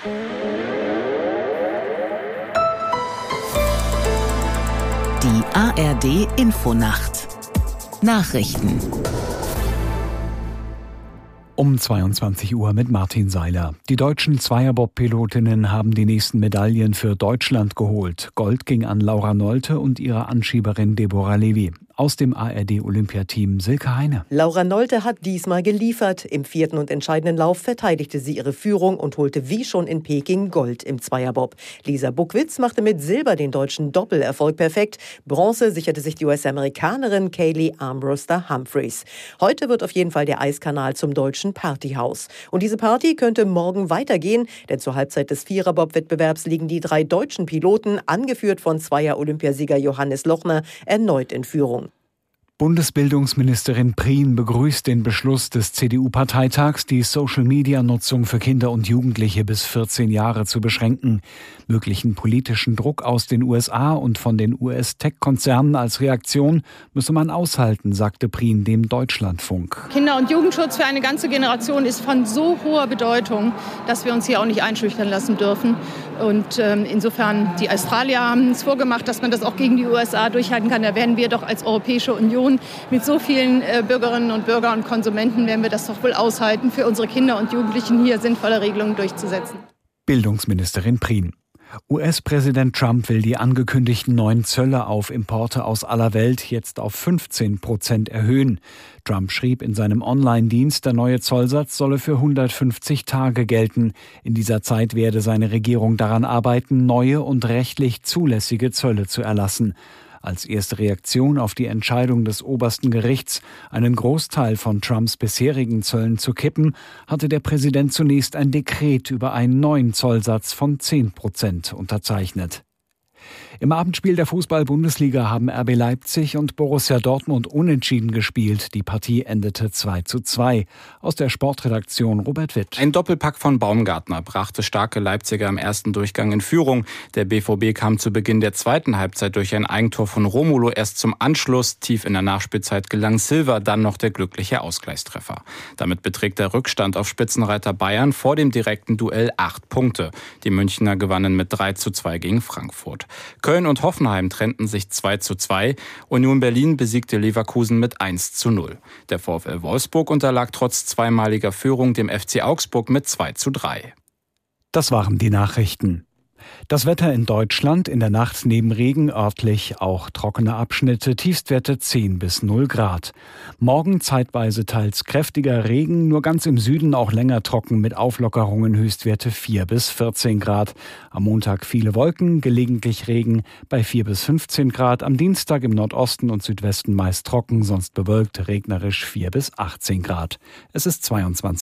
Die ARD-Infonacht. Nachrichten. Um 22 Uhr mit Martin Seiler. Die deutschen Zweierbob-Pilotinnen haben die nächsten Medaillen für Deutschland geholt. Gold ging an Laura Nolte und ihre Anschieberin Deborah Levy. Aus dem ARD-Olympiateam Silke Heine. Laura Nolte hat diesmal geliefert. Im 4. und entscheidenden Lauf verteidigte sie ihre Führung und holte wie schon in Peking Gold im Zweierbob. Lisa Buckwitz machte mit Silber den deutschen Doppelerfolg perfekt. Bronze sicherte sich die US-Amerikanerin Kaylee Armbruster-Humphreys. Heute wird auf jeden Fall der Eiskanal zum deutschen Partyhaus. Und diese Party könnte morgen weitergehen, denn zur Halbzeit des Viererbob-Wettbewerbs liegen die 3 deutschen Piloten, angeführt von Zweier-Olympiasieger Johannes Lochner, erneut in Führung. Bundesbildungsministerin Prien begrüßt den Beschluss des CDU-Parteitags, die Social-Media-Nutzung für Kinder und Jugendliche bis 14 Jahre zu beschränken. Möglichen politischen Druck aus den USA und von den US-Tech-Konzernen als Reaktion müsse man aushalten, sagte Prien dem Deutschlandfunk. Kinder- und Jugendschutz für eine ganze Generation ist von so hoher Bedeutung, dass wir uns hier auch nicht einschüchtern lassen dürfen. Und insofern, die Australier haben es vorgemacht, dass man das auch gegen die USA durchhalten kann. Da werden wir doch als Europäische Union mit so vielen Bürgerinnen und Bürgern und Konsumenten, werden wir das doch wohl aushalten, für unsere Kinder und Jugendlichen hier sinnvolle Regelungen durchzusetzen. Bildungsministerin Prien. US-Präsident Trump will die angekündigten neuen Zölle auf Importe aus aller Welt jetzt auf 15% erhöhen. Trump schrieb in seinem Online-Dienst, der neue Zollsatz solle für 150 Tage gelten. In dieser Zeit werde seine Regierung daran arbeiten, neue und rechtlich zulässige Zölle zu erlassen. Als erste Reaktion auf die Entscheidung des obersten Gerichts, einen Großteil von Trumps bisherigen Zöllen zu kippen, hatte der Präsident zunächst ein Dekret über einen neuen Zollsatz von 10% unterzeichnet. Im Abendspiel der Fußball-Bundesliga haben RB Leipzig und Borussia Dortmund unentschieden gespielt. Die Partie endete 2:2. Aus der Sportredaktion Robert Witt. Ein Doppelpack von Baumgartner brachte starke Leipziger im ersten Durchgang in Führung. Der BVB kam zu Beginn der zweiten Halbzeit durch ein Eigentor von Romulo erst zum Anschluss. Tief in der Nachspielzeit gelang Silva dann noch der glückliche Ausgleichstreffer. Damit beträgt der Rückstand auf Spitzenreiter Bayern vor dem direkten Duell 8 Punkte. Die Münchner gewannen mit 3:2 gegen Frankfurt. Köln und Hoffenheim trennten sich 2:2. Union Berlin besiegte Leverkusen mit 1:0. Der VfL Wolfsburg unterlag trotz zweimaliger Führung dem FC Augsburg mit 2:3. Das waren die Nachrichten. Das Wetter in Deutschland: in der Nacht neben Regen örtlich auch trockene Abschnitte, Tiefstwerte 10 bis 0 Grad. Morgen zeitweise teils kräftiger Regen, nur ganz im Süden auch länger trocken mit Auflockerungen, Höchstwerte 4 bis 14 Grad. Am Montag viele Wolken, gelegentlich Regen bei 4 bis 15 Grad. Am Dienstag im Nordosten und Südwesten meist trocken, sonst bewölkt, regnerisch 4 bis 18 Grad. Es ist 22